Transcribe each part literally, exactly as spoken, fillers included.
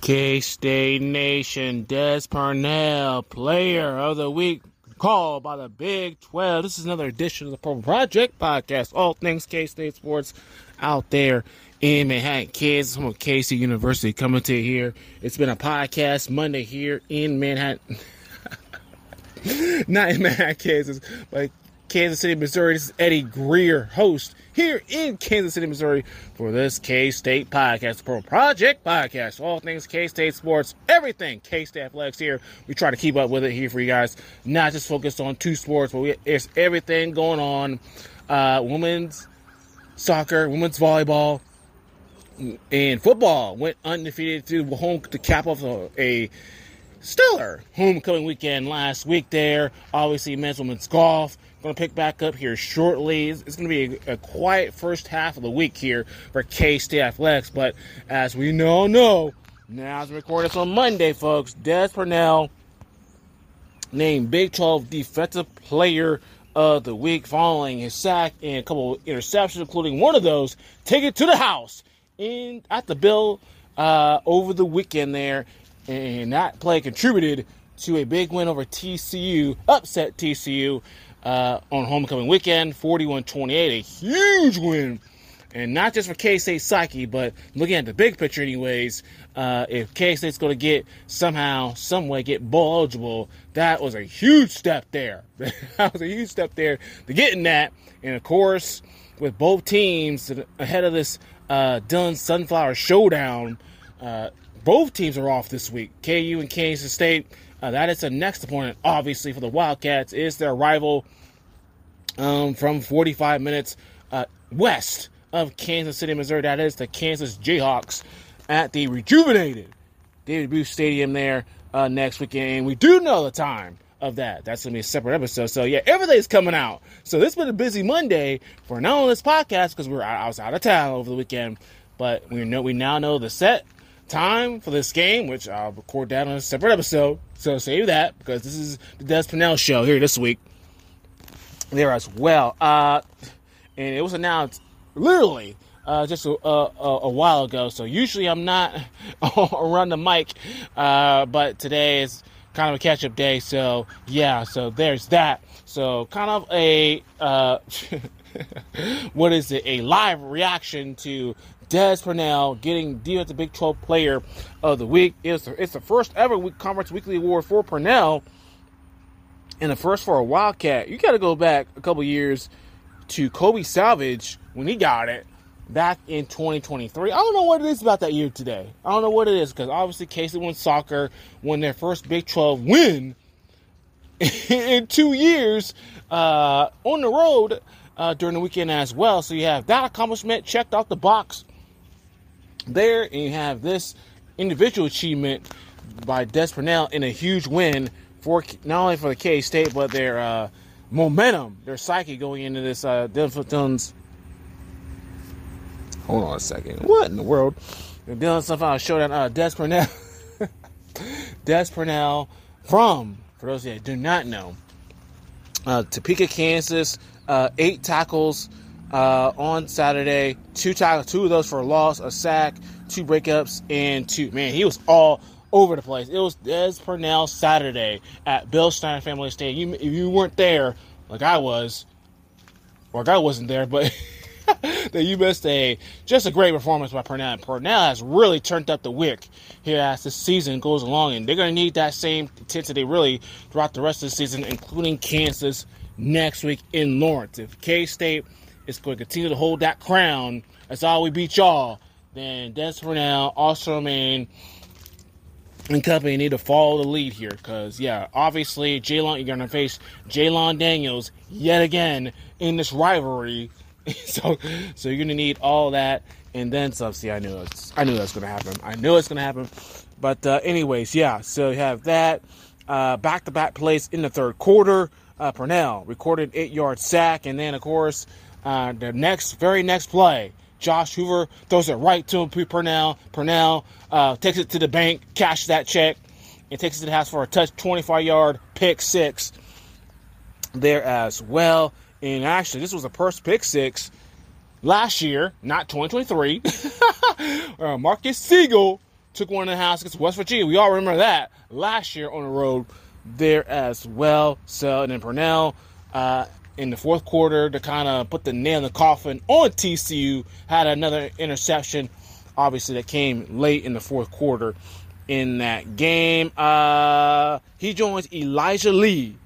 K-State Nation, Des Purnell, Player of the Week, called by the Big twelve. This is another edition of the Purple Project Podcast. All things K-State sports out there in Manhattan, Kansas. I'm at K C University coming to you here. It's been a podcast Monday here in Manhattan. Not in Manhattan, Kansas, but Kansas City, Missouri. This is Eddie Greer, host here in Kansas City, Missouri, for this K-State podcast, the Pro Project Podcast. All things K-State sports, everything K-State athletics here. We try to keep up with it here for you guys. Not just focused on two sports, but we, it's everything going on. Uh, women's soccer, women's volleyball, and football went undefeated through home to cap off a, a stellar homecoming weekend last week there. Obviously, men's, women's golf. Going to pick back up here shortly. It's going to be a, a quiet first half of the week here for K-State athletics, but as we all know, now as we record this on Monday, folks, Des Purnell named Big twelve Defensive Player of the Week following his sack and a couple of interceptions, including one of those, take it to the house in at the Bill uh, over the weekend there, and that play contributed to a big win over T C U, upset T C U, Uh, on homecoming weekend, forty-one twenty-eight, a huge win. And not just for K-State psyche, but looking at the big picture anyways, uh, if K-State's going to get somehow, some way, get bowl eligible, that was a huge step there. That was a huge step there to getting that. And, of course, with both teams ahead of this uh, Dillon Sunflower Showdown, uh, both teams are off this week, K U and Kansas State. Uh, that is the next opponent, obviously, for the Wildcats. Is their rival um, from forty-five minutes uh, west of Kansas City, Missouri. That is the Kansas Jayhawks at the rejuvenated David Booth Stadium there uh, next weekend. And we do know the time of that. That's going to be a separate episode. So, yeah, everything's coming out. So this has been a busy Monday for not only this podcast, because we were I was out of town over the weekend, but we know we now know the set time for this game, which I'll record that on a separate episode. So save that, because this is the Des Purnell show here this week there as well. Uh, and it was announced literally uh, just a, a, a while ago. So usually I'm not around the mic, uh, but today is kind of a catch-up day. So yeah, so there's that. So kind of a uh, what is it? A live reaction to Des Purnell getting Defensive Big twelve Player of the Week. It's the, it's the first ever week Conference Weekly Award for Purnell, and the first for a Wildcat. You got to go back a couple years to Kobe Salvage when he got it back in twenty twenty-three. I don't know what it is about that year today. I don't know what it is, because obviously K-State won soccer, won their first Big twelve win in two years uh, on the road uh, during the weekend as well. So you have that accomplishment checked off the box there, and you have this individual achievement by Des Purnell in a huge win for not only for the K-State, but their uh, momentum, their psyche going into this uh, Dillon's. Hold on a second. What in the world? The Dillon Sunflower Showdown. Uh, Des Purnell. Des Purnell from, for those that do not know, uh, Topeka, Kansas. Uh, eight tackles uh, on Saturday. Two tackles, two of those for a loss, a sack, two breakups, and two. Man, he was all over the place. It was Des Purnell Saturday at Bill Steiner Family Stadium. You, if you weren't there, like I was, or like I wasn't there, but that you missed a just a great performance by Purnell. Purnell has really turned up the wick here as the season goes along, and they're going to need that same intensity really throughout the rest of the season, including Kansas next week in Lawrence. If K-State is going to continue to hold that crown, that's all we beat y'all, then Des Purnell, also Maine, and company need to follow the lead here. Because, yeah, obviously, Jaylon, you're going to face Jaylon Daniels yet again in this rivalry. so so you're going to need all that. And then some. See, I knew it's, I knew that was going to happen. I knew it's going to happen. But uh, anyways, yeah, so you have that. Uh, back-to-back plays in the third quarter. Uh, Purnell recorded eight-yard sack, and then, of course, uh, the next, very next play, Josh Hoover throws it right to him, Purnell. Purnell uh, takes it to the bank, cashes that check, and takes it to the house for a touch, twenty-five-yard pick six there as well. And actually, this was the first pick six last year, not twenty twenty-three. uh, Marcus Siegel took one in the house against West Virginia. We all remember that last year on the road there as well. So, and then Purnell, uh, in the fourth quarter to kind of put the nail in the coffin on T C U, had another interception, obviously, that came late in the fourth quarter in that game. Uh, he joins Elijah Lee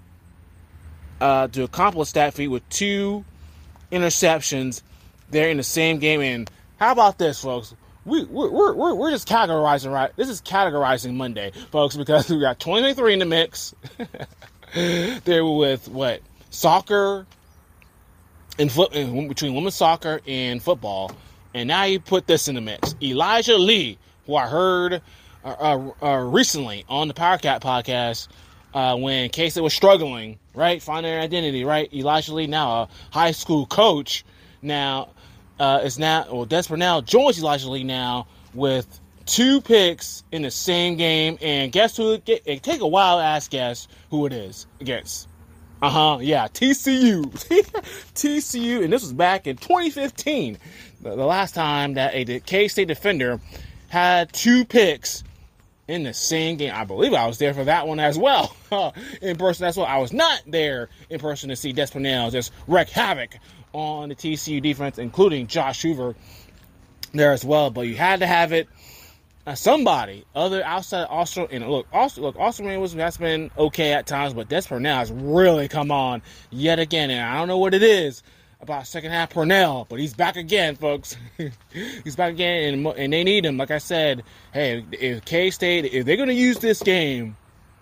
uh, to accomplish that feat with two interceptions there in the same game. And how about this, folks? We, we're, we're, we're just categorizing, right? This is categorizing Monday, folks, because we got twenty twenty-three in the mix. There with, what, soccer and foot, between women's soccer and football. And now you put this in the mix. Elijah Lee, who I heard uh, uh, uh, recently on the Power Cat podcast uh, when K-State was struggling, right? Finding their identity, right? Elijah Lee, now a high school coach, now uh, is now, well, Des Purnell joins Elijah Lee now with two picks in the same game. And guess who? It, it take a wild ass guess who it is against. Uh-huh, yeah, T C U. T C U, and this was back in twenty fifteen. The, the last time that a K-State defender had two picks in the same game. I believe I was there for that one as well. In person as well. I was not there in person to see Des Purnell just wreak havoc on the T C U defense, including Josh Hoover there as well. But you had to have it. Uh, somebody other outside Austin, and look, Austin, look, Austin Reed was has been okay at times, but Des Purnell has really come on yet again, and I don't know what it is about second half Purnell, but he's back again, folks. He's back again, and and they need him. Like I said, hey, if K-State, if they're going to use this game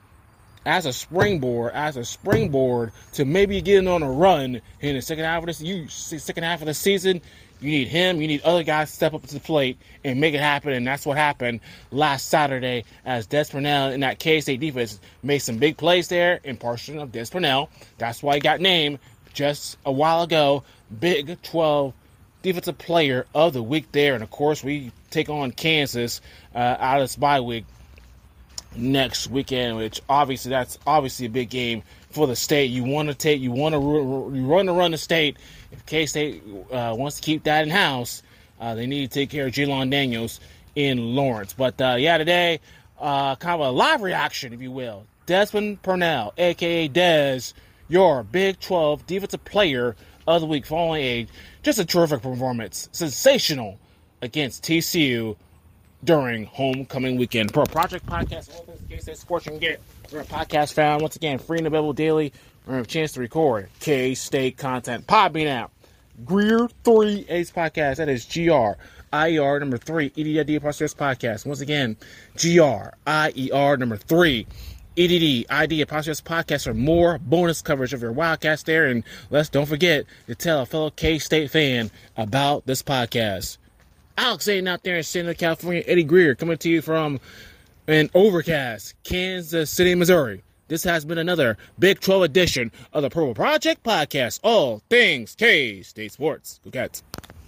as a springboard, as a springboard to maybe getting on a run in the second half of this, you second half of the season. You need him. You need other guys to step up to the plate and make it happen. And that's what happened last Saturday as Des Purnell in that K-State defense made some big plays there in portion of Des Purnell. That's why he got named just a while ago Big twelve Defensive Player of the Week there. And, of course, we take on Kansas uh, out of this bye week next weekend, which obviously that's obviously a big game for the state. You want to take, you want to, you want to run the state. If K-State uh, wants to keep that in house, uh, they need to take care of Jelon Daniels in Lawrence. But uh, yeah, today, uh, kind of a live reaction, if you will. Desmond Purnell, aka Dez, your Big twelve Defensive Player of the Week, following a just a terrific performance, sensational against T C U during homecoming weekend. Pro Project Podcast, all things K-State sports you can get. We're a podcast found once again free and available daily. We're going to have a chance to record K-State content. Podbean app. Greer three Ace Podcast. That is G R I E R number three. E D D I D apostrophe podcast. Once again, G R I E R number three. E D D I D apostrophe podcast for more bonus coverage of your Wildcats there. And let's don't forget to tell a fellow K-State fan about this podcast. Alex Aiden out there in San Diego, California. Eddie Greer coming to you from an overcast Kansas City, Missouri. This has been another Big twelve edition of the Purple Project Podcast. All things K-State Sports. Go Cats.